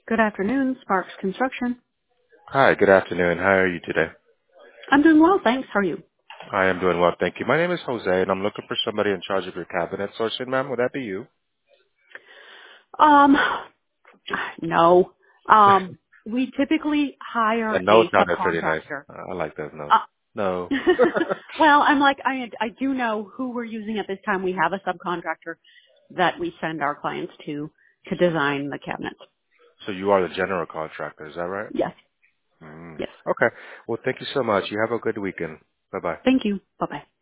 Good afternoon, Sparks Construction. Hi, good afternoon. How are you today? I'm doing well, thanks. How are you? I am doing well, thank you. My name is Jose, and I'm looking for somebody in charge of your cabinet sourcing, ma'am. Would that be you? Um, no. We typically hire The note a sounded pretty nice. subcontractor. I like those notes. Uh, No. well, I do know who we're using at this time. We have a subcontractor that we send our clients to design the cabinets. So you are the general contractor, is that right? Yes, Mm. yes. Okay. Well, thank you so much. You have a good weekend. Bye-bye. Thank you. Bye bye.